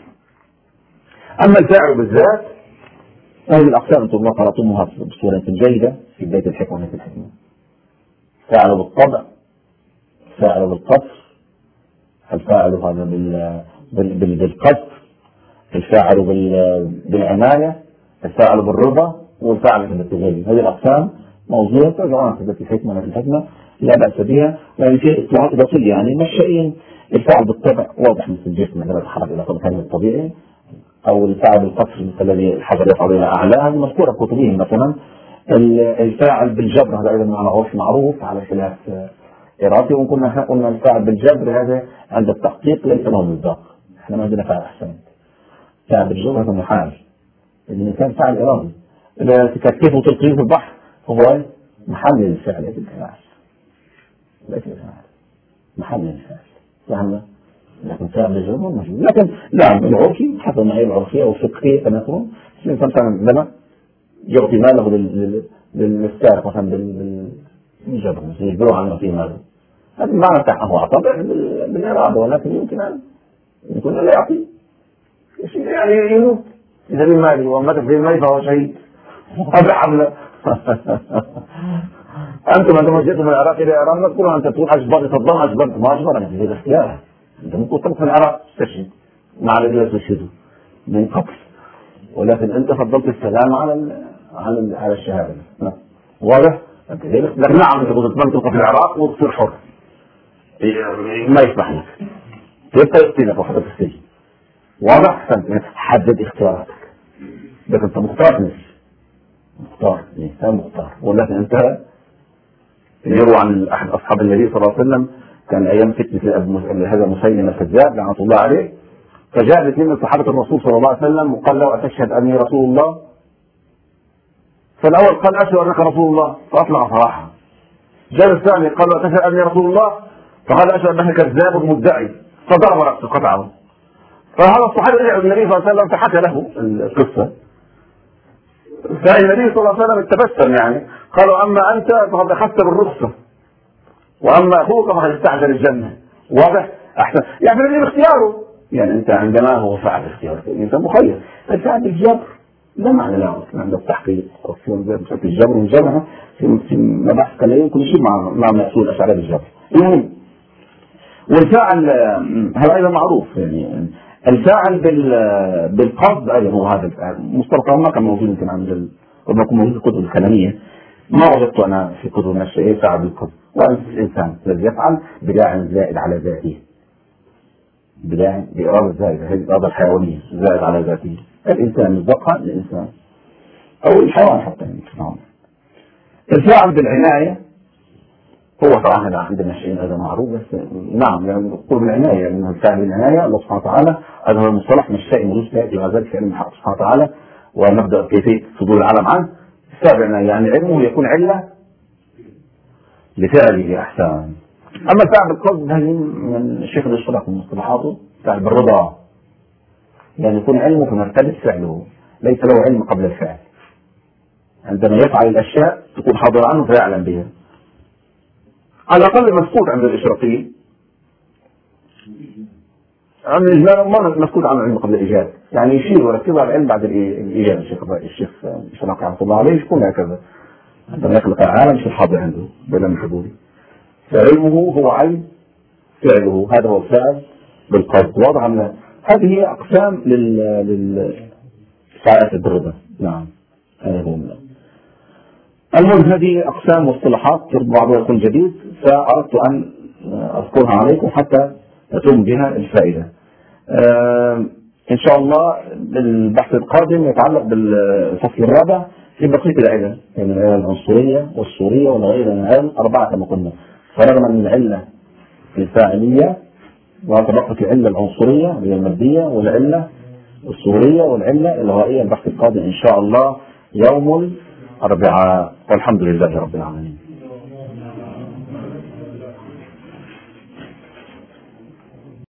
أما الفاعل بالذات هذه الأقسام أنتم الله قرأتموها بصورة جيدة في بداية الحكمة في الحكمة. فاعل بالطبع، فاعل بالقصر، الفاعل هذا بالقصد، الفاعل بالعناية، الفاعل بالرضا، والفاعل بالتجلي. هذه الأقسام موجودة ترجعون في الحكمة في الحكمة لا بأس بها، يعني في اطلاعات بسيطة. يعني مش شيئين. الفاعل بالطبع واضح مثل الجسم عندما يتحرك إلى مكانه الطبيعي، أو الفاعل بالقصر مثل الذي الحجر يصعد إلى أعلى، هذه مذكورة في كتبهم مثلا. الفاعل بالجبر هذا أيضا معنى معروف على خلاف إرادي، وقلنا الفاعل بالجبر هذا عند التحقيق ليس له مصداق. احنا ما عندنا فاعل أحسن. فاعل بالجبر هذا محال، الإنسان فاعل إرادي، إذا تكتفه وتلقيه في البحر هو محل للفعل ليس الفاعل، ليس الفاعل محل للفعل. فهمنا؟ لكن فاعل الجبر موجود. لكن نعم العرفي حسب المعايير العرفية والفقهية كما يقولون، الإنسان فعلا لما يعطي ماله للسارق مثلا بالجبر، يجبره على يعطيه ماله، هذا المعنى بتاعه أعطى بالإرادة، ولكن يمكن أن يكون لا يعطي يعني يموت إذا بالمال، ومات في المال فهو شهيد. هذا حملة. أنتم عندما جئتم من العراق إلى إيران ما تقولوا أنت تقول أجبرت صدام أجبرت ما أجبرت، في الاختيار. أنت ممكن تروح من العراق تستشهد مع الذين يستشهدوا من قبل، ولكن أنت فضلت السلام على الشهادة. واضح؟ لكن نعم أنت تقول تبقى في العراق وتصير حر ما يسمح لك، يبقى يقتلك وحدك في السجن. واضح؟ حدد اختياراتك، لكن أنت مختار نفسك، مختار الإنسان مختار. ولكن أنت يروى عن أحد أصحاب النبي صلى الله عليه وسلم كان أيام فتنة هذا مسيلمة الكذاب لعنة الله عليه، فجاء الاثنين من صحابة الرسول صلى الله عليه وسلم وقال له أتشهد أني رسول الله؟ فالأول قال أشهد أنك رسول الله فأطلق صراحة. جاء الثاني قال له أتشهد أني رسول الله؟ فقال أشهد أنك كذاب مدعي، فضرب رأسه قطعه. فهذا الصحابي رجع النبي صلى الله عليه وسلم فحكى له القصة، فالنبي صلى الله عليه وسلم اتبسم يعني، قالوا أما أنت فقد أخذت بالرخصة، وأما أخوك فقد استعجل الجنة. واضح؟ أحسن يعني الذي باختياره، يعني أنت عندما هو فعل اختياره أنت مخير. الفعل الجبر لا معنى له عند التحقيق بشكل الجبر والجبر في مباحث كلام كل شيء مع مسؤول أشعار بالجبر. المهم والفاعل هذا أيضا معروف، يعني الفاعل بالقصد أيضا هو هذا مصطلح ما كان موجود يمكن عند ربما يكون موجود في الكتب الكلامية، ما وجدت أنا في كتب النشأ فاعل بالقصد، وأنت الإنسان الذي يفعل بداع زائد على ذاته، بداع بإرادة زائدة، هذه الإرادة الحيوانية زائد على ذاته. الإنسان مطلقا الإنسان أو الحيوان حتى. نعم. الفاعل بالعناية هو طبعا هذا عندنا شيء هذا معروف، بس نعم يعني نقول بالعناية لأنه الفاعل بالعناية الله سبحانه وتعالى هذا هو المصطلح من الشيء موجود في غزال في علم الحق سبحانه وتعالى، ونبدأ كيفية صدور العالم عنه. السابع يعني علمه يكون علة لفعله أحسن. أما الفاعل بالقصد هذه من الشيخ الاشتراك من مصطلحاته فاعل بالرضا، يعني يكون علمه في مرتبة فعله، ليس له علم قبل الفعل. عندما يفعل الأشياء تكون حاضر عنه فيعلم بها، على الأقل مفقود عند الإشراقيين. عن الإجمال ما مفقود عن العلم قبل الإيجاد، يعني يشير ويركز على العلم بعد الإيجاد. الشيخ الاشتراك رحمه الله عليه يكون هكذا، عندما يخلق العالم شيء حاضر عنده بلا من حضوره، فعلمه هو علم فعله، هذا هو الفعل بالقصد. واضح أن هذه أقسام للفعالات بالرضا. نعم هذا هو. المهم هذه أقسام واصطلاحات بعضها يكون جديد، فأردت أن أذكرها عليكم حتى تتم بها الفائدة. إن شاء الله البحث القادم يتعلق بالفصل الرابع في بقية العلل، يعني العلة العنصرية والصورية والغير من العلل 4 كما قلنا. فرغنا من العلة الفاعلية وتبقت العلة العنصرية هي المادية، والعلة الصورية، والعلة الغائية. البحث القادم إن شاء الله يوم الأربعاء، والحمد لله رب العالمين.